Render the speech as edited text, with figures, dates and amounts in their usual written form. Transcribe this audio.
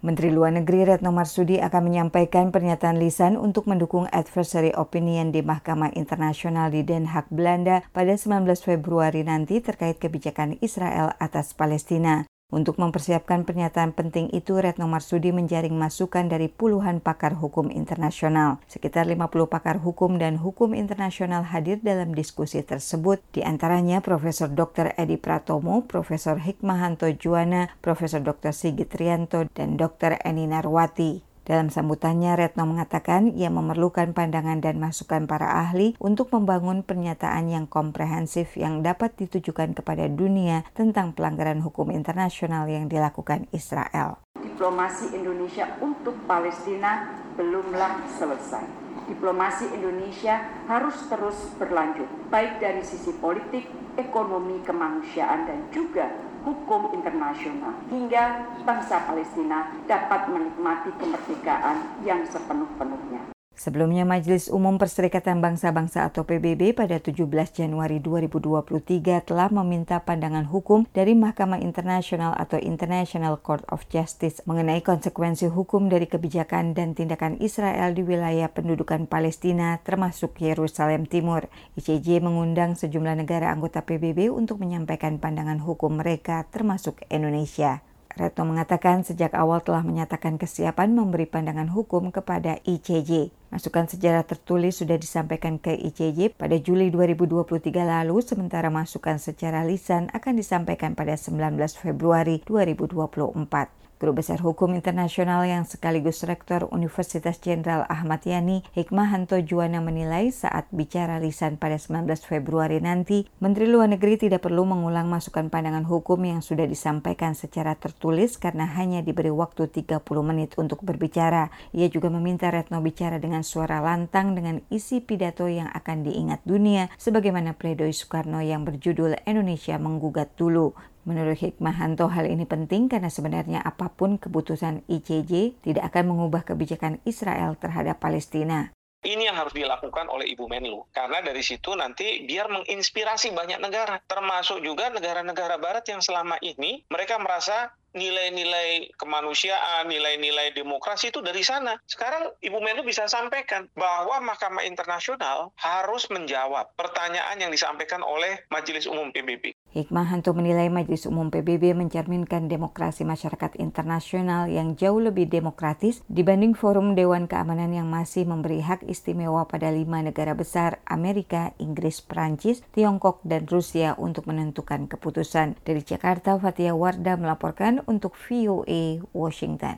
Menteri Luar Negeri Retno Marsudi akan menyampaikan pernyataan lisan untuk mendukung advisory opinion di Mahkamah Internasional di Den Haag, Belanda pada 19 Februari nanti terkait kebijakan Israel atas Palestina. Untuk mempersiapkan pernyataan penting itu, Retno Marsudi menjaring masukan dari puluhan pakar hukum internasional. Sekitar 50 pakar hukum dan hukum internasional hadir dalam diskusi tersebut, di antaranya Profesor Dr. Edi Pratomo, Profesor Hikmahanto Juwana, Profesor Dr. Sigit Rianto, dan Dr. Eni Narwati. Dalam sambutannya, Retno mengatakan ia memerlukan pandangan dan masukan para ahli untuk membangun pernyataan yang komprehensif yang dapat ditujukan kepada dunia tentang pelanggaran hukum internasional yang dilakukan Israel. Diplomasi Indonesia untuk Palestina belumlah selesai. Diplomasi Indonesia harus terus berlanjut, baik dari sisi politik, ekonomi, kemanusiaan, dan juga hukum internasional, hingga bangsa Palestina dapat menikmati kemerdekaan yang sepenuh-penuhnya. Sebelumnya, Majelis Umum Perserikatan Bangsa-Bangsa atau PBB pada 17 Januari 2023 telah meminta pandangan hukum dari Mahkamah Internasional atau International Court of Justice mengenai konsekuensi hukum dari kebijakan dan tindakan Israel di wilayah pendudukan Palestina termasuk Yerusalem Timur. ICJ mengundang sejumlah negara anggota PBB untuk menyampaikan pandangan hukum mereka termasuk Indonesia. Retno mengatakan sejak awal telah menyatakan kesiapan memberi pandangan hukum kepada ICJ. Masukan sejarah tertulis sudah disampaikan ke ICJ pada Juli 2023 lalu, sementara masukan secara lisan akan disampaikan pada 19 Februari 2024. Guru Besar Hukum Internasional yang sekaligus Rektor Universitas Jenderal Ahmad Yani, Hikmahanto Juwana menilai saat bicara lisan pada 19 Februari nanti, Menteri Luar Negeri tidak perlu mengulang masukan pandangan hukum yang sudah disampaikan secara tertulis karena hanya diberi waktu 30 menit untuk berbicara. Ia juga meminta Retno bicara dengan suara lantang dengan isi pidato yang akan diingat dunia sebagaimana pledoi Soekarno yang berjudul Indonesia Menggugat Dulu. Menurut Hikmahanto, hal ini penting karena sebenarnya apapun keputusan ICJ tidak akan mengubah kebijakan Israel terhadap Palestina. Ini yang harus dilakukan oleh Ibu Menlu, karena dari situ nanti biar menginspirasi banyak negara, termasuk juga negara-negara barat yang selama ini mereka merasa nilai-nilai kemanusiaan, nilai-nilai demokrasi itu dari sana. Sekarang Ibu Menlu bisa sampaikan bahwa Mahkamah Internasional harus menjawab pertanyaan yang disampaikan oleh Majelis Umum PBB. Hikmahanto menilai Majelis Umum PBB mencerminkan demokrasi masyarakat internasional yang jauh lebih demokratis dibanding forum Dewan Keamanan yang masih memberi hak istimewa pada 5 negara besar Amerika, Inggris, Prancis, Tiongkok, dan Rusia untuk menentukan keputusan. Dari Jakarta, Fathia Wardah melaporkan untuk VOA Washington.